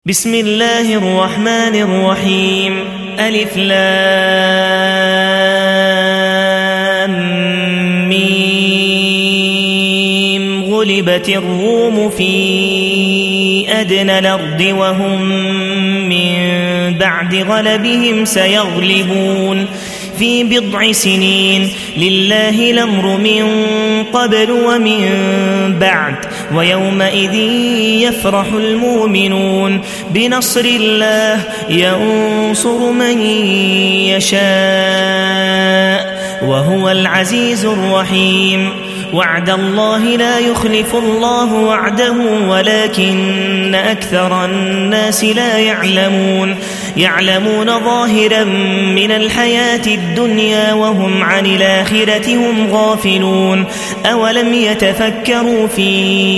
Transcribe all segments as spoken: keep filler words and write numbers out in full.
بسم الله الرحمن الرحيم ألف لام ميم غلبت الروم في أدنى الأرض وهم من بعد غلبهم سيغلبون في بضع سنين لله الأمر من قبل ومن بعد ويومئذ يفرح المؤمنون بنصر الله ينصر من يشاء وهو العزيز الرحيم وعد الله لا يخلف الله وعده ولكن أكثر الناس لا يعلمون يعلمون ظاهرا من الحياة الدنيا وهم عن الآخرة هم غافلون أولم يتفكروا في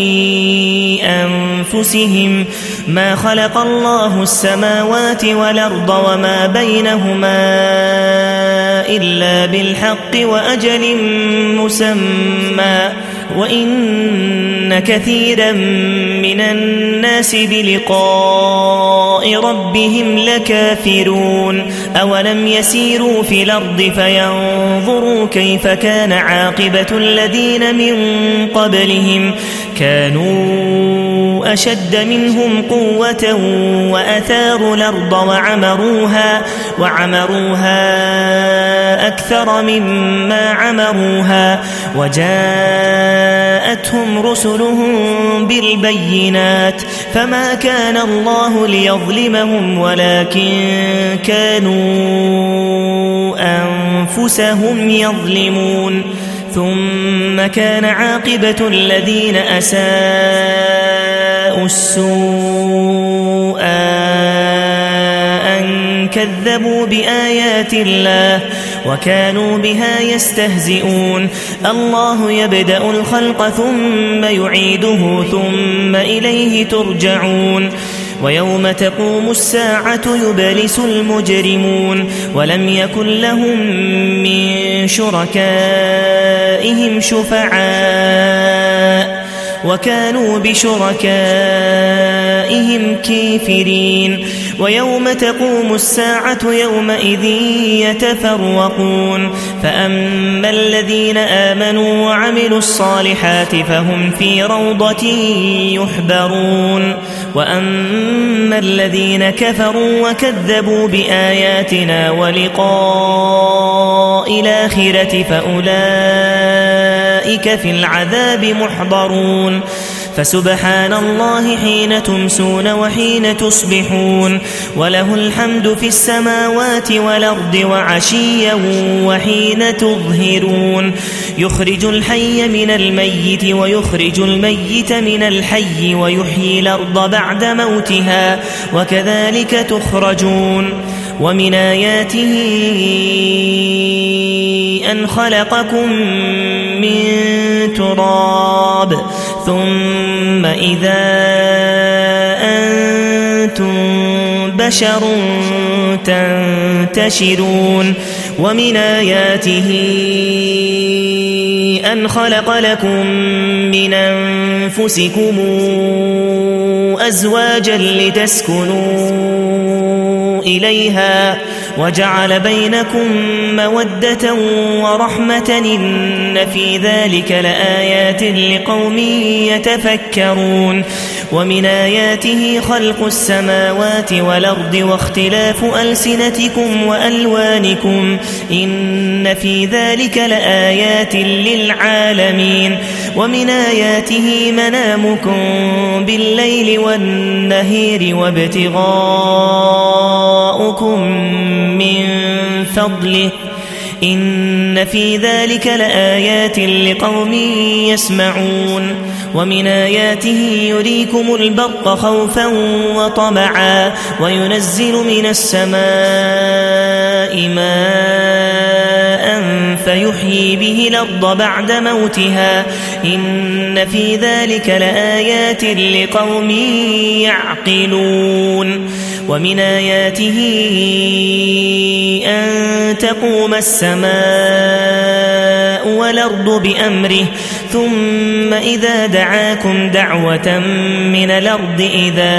أنفسهم ما خلق الله السماوات والأرض وما بينهما إلا بالحق وأجل مسمى وإن كثيرا من الناس بلقاء ربهم لكافرون أولم يسيروا في الأرض فينظروا كيف كان عاقبة الذين من قبلهم كانوا أشد منهم قوة وأثاروا الأرض وعمروها, وعمروها أكثر مما عمروها وجاءتهم رسلهم بالبينات فما كان الله ليظلمهم ولكن كانوا أنفسهم يظلمون ثم كان عاقبة الذين أساءوا السوء أن كذبوا بآيات الله وكانوا بها يستهزئون الله يبدأ الخلق ثم يعيده ثم إليه ترجعون ويوم تقوم الساعة يبلس المجرمون ولم يكن لهم من شركائهم شفعاء وكانوا بشركائهم كافرين ويوم تقوم الساعة يومئذ يتفرقون فأما الذين آمنوا وعملوا الصالحات فهم في روضة يحبرون وأما الذين كفروا وكذبوا بآياتنا ولقاء الآخرة فأولئك في العذاب محضرون فسبحان الله حين تمسون وحين تصبحون وله الحمد في السماوات والأرض وعشيا وحين تظهرون يخرج الحي من الميت ويخرج الميت من الحي ويحيي الأرض بعد موتها وكذلك تخرجون ومن آياته أن خلقكم من تراب ثم إذا أنتم بشر تنتشرون ومن آياته أن خلق لكم من أنفسكم أزواجا لتسكنوا إليها وجعل بينكم مودة ورحمة إن في ذلك لآيات لقوم يتفكرون ومن آياته خلق السماوات والأرض واختلاف ألسنتكم وألوانكم إن في ذلك لآيات للعالمين ومن آياته منامكم بالليل والنهير وابتغاؤكم من فضله إن في ذلك لآيات لقوم يسمعون ومن آياته يريكم البرق خوفا وطمعا وينزل من السماء ماء فيحيي به الأرض بعد موتها إن في ذلك لآيات لقوم يعقلون ومن آياته أن تقوم السماء والأرض بأمره ثم إذا دعاكم دعوة من الأرض إذا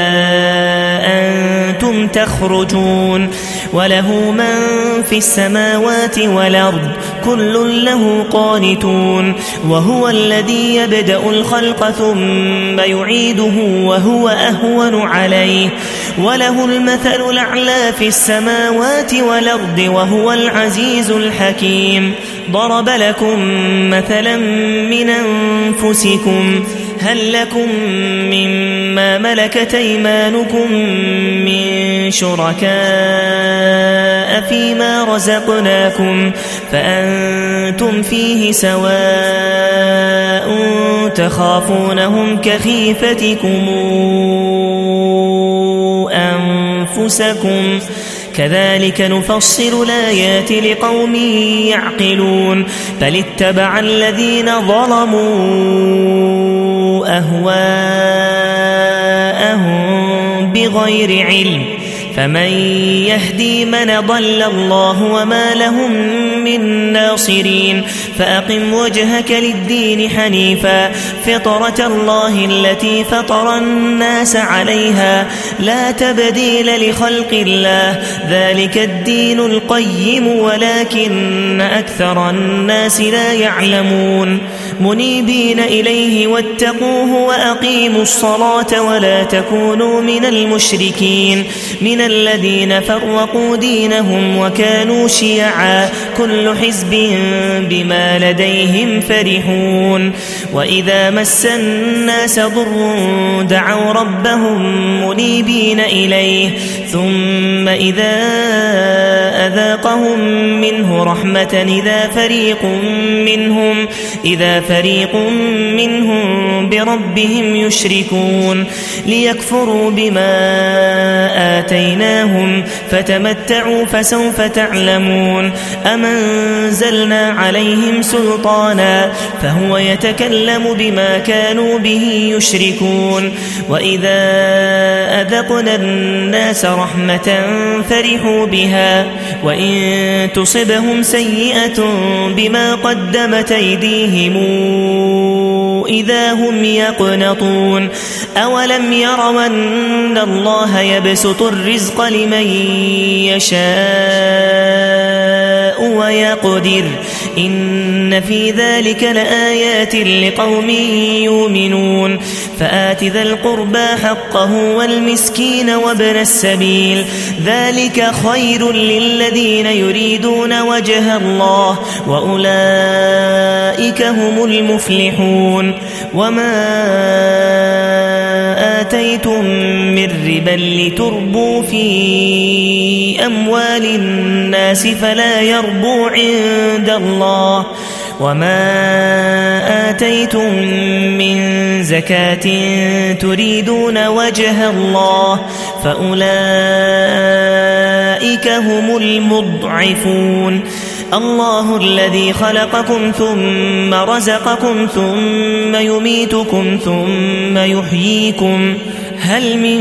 أنتم تخرجون وله من في السماوات والأرض كل له قانتون وهو الذي يبدأ الخلق ثم يعيده وهو أهون عليه وله المثل الأعلى في السماوات والأرض وهو العزيز الحكيم ضرب لكم مثلا من أنفسكم هل لكم مما ملكت أيمانكم من شركاء فيما رزقناكم فأنتم فيه سواء تخافونهم كخيفتكم أنفسكم كذلك نفصل الآيات لقوم يعقلون بل اتبع الذين ظلموا أهواءهم بغير علم فمن يهدي من ضل الله وما لهم من ناصرين فأقم وجهك للدين حنيفا فطرة الله التي فطر الناس عليها لا تبديل لخلق الله ذلك الدين القيم ولكن أكثر الناس لا يعلمون منيبين إليه واتقوه وأقيموا الصلاة ولا تكونوا من المشركين من الذين فرقوا دينهم وكانوا شيعا كل حزب بما لديهم فرحون وإذا مس الناس ضر دعوا ربهم منيبين إليه ثم إذا أذاقهم منه رحمة إذا فريق منهم إذا فريق منهم بربهم يشركون ليكفروا بما آتيناهم فتمتعوا فسوف تعلمون أم أنزلنا عليهم سلطانا فهو يتكلم بما كانوا به يشركون وإذا أذقنا الناس رحمة فرحوا بها وإن تصبهم سيئة بما قدمت أيديهم إذا هم يقنطون أولم يروا أن الله يبسط الرزق لمن يشاء ويقدر إن في ذلك لآيات لقوم يؤمنون فآت ذا القربى حقه والمسكين وابن السبيل ذلك خير للذين يريدون وجه الله وأولئك هم المفلحون وما آتيتم من ربا لتربوا في أموال الناس فلا يربو عند الله وما آتيتم من زكاة تريدون وجه الله فأولئك هم المضعفون الله الذي خلقكم ثم رزقكم ثم يميتكم ثم يحييكم هل من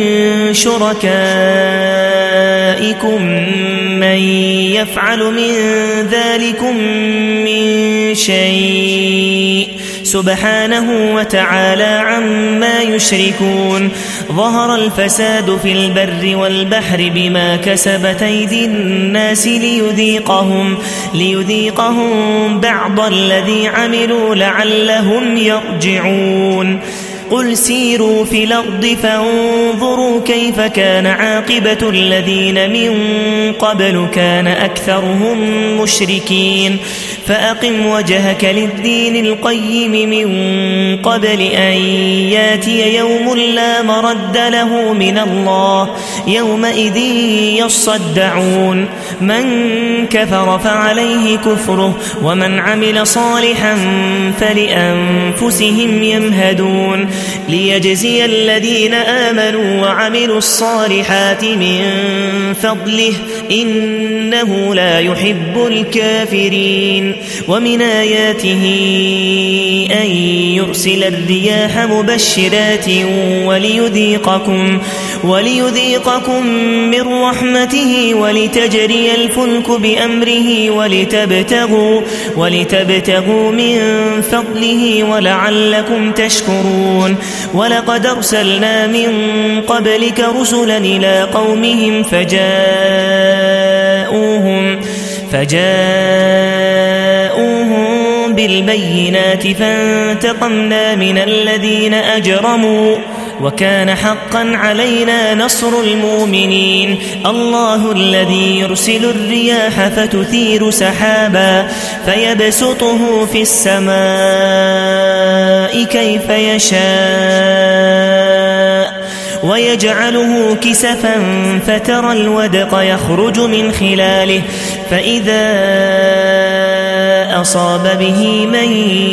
شركائكم من يفعل من ذلكم من شيء سبحانه وتعالى عما يشركون ظهر الفساد في البر والبحر بما كسبت أيدي الناس ليذيقهم, ليذيقهم بعض الذي عملوا لعلهم يرجعون قل سيروا في الأرض فانظروا كيف كان عاقبة الذين من قبل كان أكثرهم مشركين فأقم وجهك للدين القيم من قبل أن ياتي يوم لا مرد له من الله يومئذ يصدعون من كفر فعليه كفره ومن عمل صالحا فلأنفسهم يمهدون ليجزي الذين آمنوا وعملوا الصالحات من فضله إنه لا يحب الكافرين. ومن آياته أن يرسل الرياح مبشرات وليذيقكم, وليذيقكم من رحمته ولتجري الفلك بأمره ولتبتغوا, ولتبتغوا من فضله ولعلكم تشكرون. ولقد أرسلنا من قبلك رسلا إلى قومهم فجاءوهم, فجاءوهم بالبينات فانتقمنا من الذين أجرموا وكان حقا علينا نصر المؤمنين. الله الذي يرسل الرياح فتثير سحابا فيبسطه في السماء كيف يشاء ويجعله كسفا فترى الودق يخرج من خلاله فإذا أصاب به من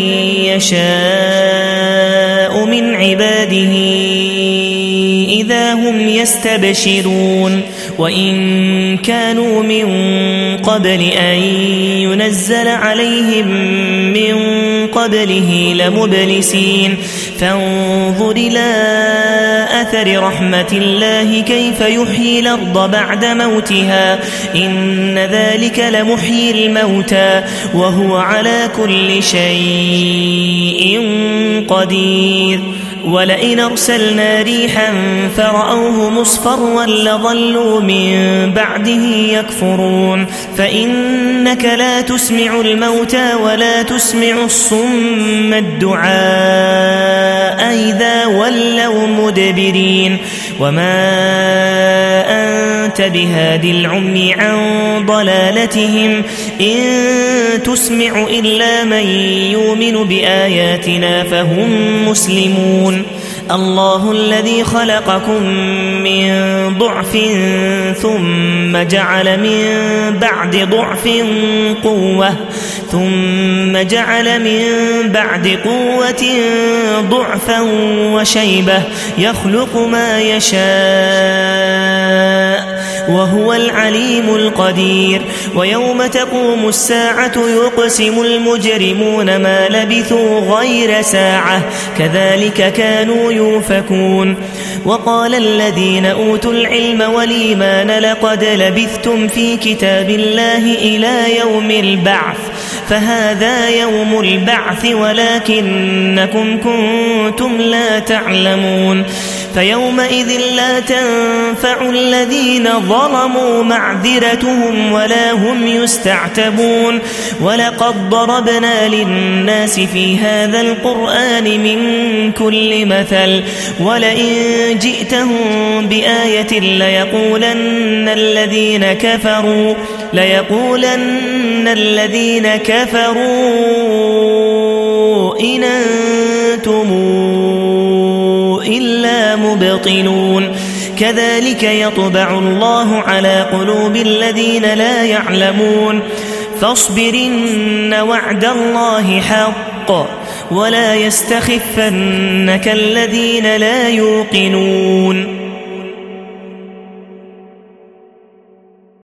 يشاء من عباده إذا هم يستبشرون. وإن كانوا من قبل أن ينزل عليهم من قبله لمبلسين فانظر إلى أثر رحمة الله كيف يحيي الأرض بعد موتها إن ذلك لمحيي الموتى وهو على كل شيء قدير. ولئن أرسلنا ريحا فرأوه مصفرا لظلوا من بعده يكفرون. فإنك لا تسمع الموتى ولا تسمع الصم الدعاء إذا ولوا مدبرين. وما أنت بهادي العمي عن ضلالتهم إن تسمع إلا من يؤمن بآياتنا فهم مسلمون. الله الذي خلقكم من ضعف ثم جعل من بعد ضعف قوة ثم جعل من بعد قوة ضعفا وشيبة يخلق ما يشاء وهو العليم القدير. ويوم تقوم الساعة يقسم المجرمون ما لبثوا غير ساعة كذلك كانوا يؤفكون. وقال الذين أوتوا العلم والإيمان لقد لبثتم في كتاب الله إلى يوم البعث فهذا يوم البعث ولكنكم كنتم لا تعلمون. فيومئذ لا تنفع الذين ظلموا معذرتهم ولا هم يستعتبون. ولقد ضربنا للناس في هذا القرآن من كل مثل ولئن جئتهم بآية ليقولن الذين كفروا ليقولن الذين كفروا إن أنتم إلا مبطلون. كذلك يطبع الله على قلوب الذين لا يعلمون. فاصبر إن وعد الله حق ولا يستخفنك الذين لا يوقنون.